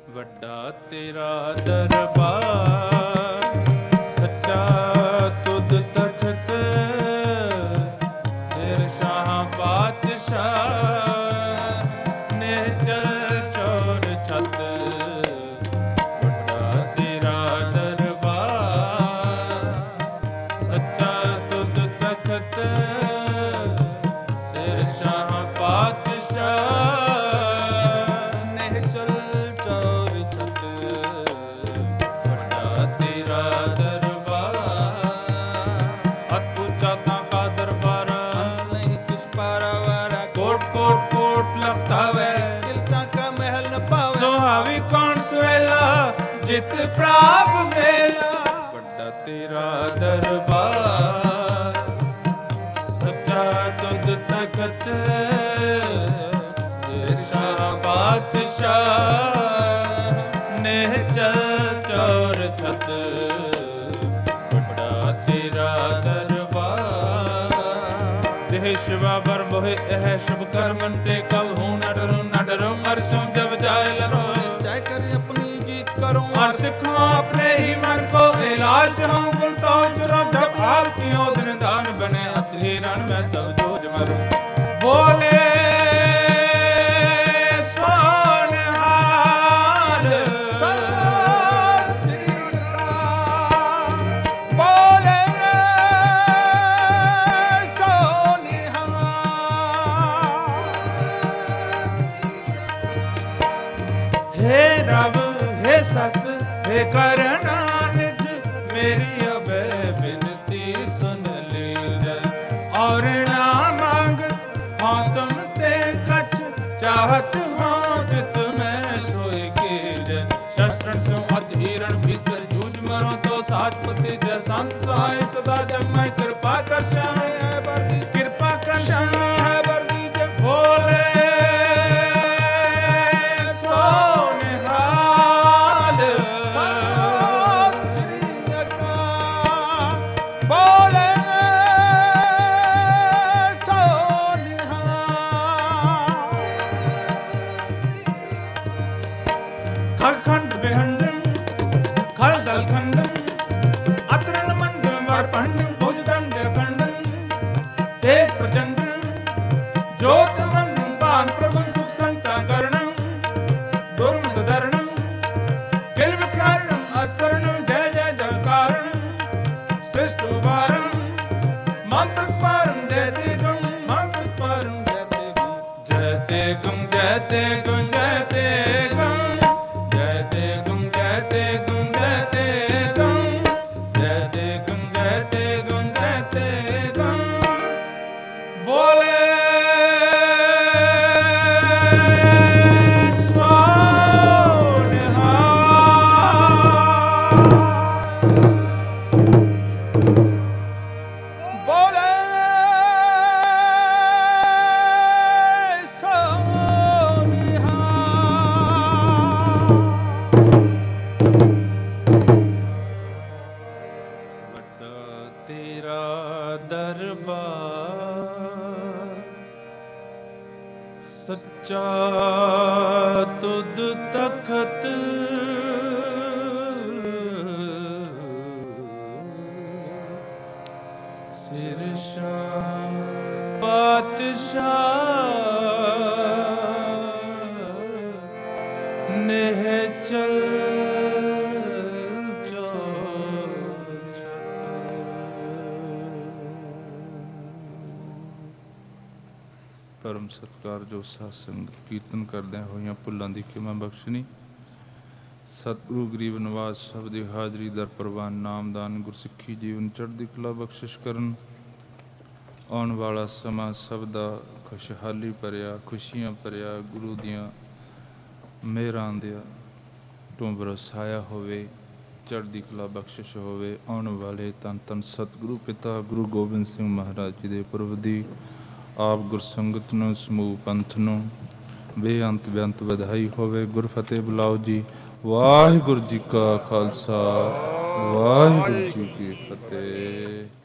ਵੱਡਾ ਤੇਰਾ ਦਰਬਾਰ, ਸੱਚਾ ਤੁਧ ਤਖਤ, ਸਿਰ ਸ਼ਾਹ ਪਾਤਸ਼ਾਹ ਨੇ ਜਲ ਚੋਰ ਛਤ। ਵੱਡਾ ਤੇਰਾ ਦਰਬਾਰ, ਸੱਚਾ ਤੁਧ ਤਖਤ, ਸਿਰ ਸ਼ਾਹ ਪਾਤਸ਼ਾਹ ਸੁਹਾਵੀ ਕੌਣ ਸੁਹੇਲਾ ਜਿਤ ਪ੍ਰਾਪ ਵੇਲਾ। ਵੱਡਾ ਤੇਰਾ ਦਰਬਾਰ, ਸੱਚਾ ਤੁਧ ਤਖਤ, ਸਿਰ ਸ਼ਾਹ ਪਾਤਸ਼ਾਹ ਨੇ ਚਲ ਚੋਰ ਛਤ। ਵੱਡਾ ਤੇਰਾ ਦਰਬਾਰ, ਜਿਹ ਸ਼ਿਵਾ ਬਰ ਮੋਹਿ ਇਹ ਸ਼ੁਭ ਕਰਮਨ ਤੇ ਕਬ ਹੂੰ ਨ ਡਰੂੰ ਨ ਡਰੂੰ ਅਰਸ਼ੋਂ ਜਬ ਜਾਏ ਲਰੋ। चाहे करे अपनी जीत करो और सिखो अपने ही मन को इलाज हूँ गुण तो जुरो। जब आप की दिन दान बने अति रण में तब जोज मरो। बोले सोनहार सत श्री अकाल, बोले सोनिहार। हे रब हे सस हे करना निज, मेरी अबे बिनती सुन लीजै। और ना मांग हाँ तुम ते कछ, चाहत हाँ जित मैं सोई कीजै। शस्त्र सो अधीरण भीतर जूझ मरो तो साजपति जय संत सहाय सदा जग मैं कृपा कर श्याम है बरदी, कृपा कर श्याम है बरदी जब बोले खंड बेहंडम खल दल खंडम अतरण मंडम वर पंडम भुजदंड खंडम तेज प्रचंडम ज्योत मंडम पान प्रभुन सुख संता करणम दुर्मद धरणम किल विकारणम असरणम जय जय जलकारणम सृष्ट उभारणम मंत्र पारम जय तेगम मंत्र पारम जय तेगम जय तेगम जय तेगम जय तेगम सच्चा तुध तखत, सिर शाह पातशाह नेह चल परम सत्कार जो साध संगत कीर्तन करदे होइयां भुल्लां दी खिमा बख्शनी। सतगुरु गरीब नवाज सब दी हाजरी दर प्रवान नामदान गुरसिੱਖੀ जीवन चढ़दी कला बख्शिश करन। आउण वाला समा सब दा खुशहाली भरिया खुशियां भरिया गुरु दियां मेहरां दिया तो बरसाया होवे, चढ़दी कला बख्शिश होवे। आउण वाले तन तन सतगुरु पिता गुरु गोबिंद सिंह महाराज जी दे पुरब दी आप गुरसंगत नूं समूह पंथ नूं बेअंत बेअंत वधाई होवे। गुरफतेह बुलाओ जी। वाहिगुरू जी का खालसा वाहिगुरू जी की फतेह।